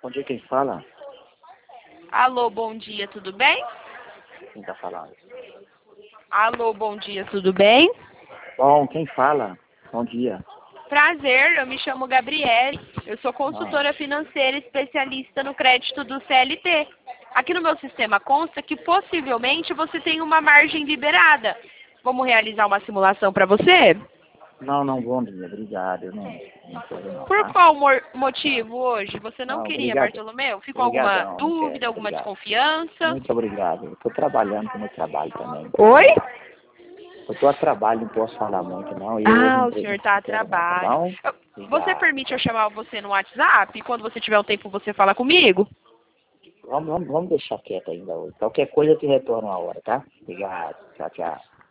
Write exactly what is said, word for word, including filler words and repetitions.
Bom dia, quem fala? Alô, bom dia, tudo bem? Quem tá falando? Alô, bom dia, tudo bem? Bom, quem fala? Bom dia. Prazer, eu me chamo Gabriele, eu sou Ah, consultora financeira especialista no crédito do C L T. Aqui no meu sistema consta que possivelmente você tem uma margem liberada. Vamos realizar uma simulação para você? não, não, bom dia, obrigado. Eu não, não quero não, Por tá? qual mo- motivo hoje? Você não Não, queria, obrigado. Bartolomeu? Ficou alguma Obrigadão, não dúvida, quero, alguma obrigado. desconfiança? Muito obrigado. Eu tô trabalhando com o meu trabalho também. Oi? Eu tô a trabalho, não posso falar muito, não. E hoje Ah, o senhor entrevista está não a quero não, tá trabalho. bom? Eu- Você Obrigado. permite eu chamar você no WhatsApp? Quando você tiver um tempo, você fala comigo? Vamos, vamos, vamos deixar quieto ainda hoje. Qualquer coisa eu te retorno a hora, tá? Obrigado. Tchau, tchau.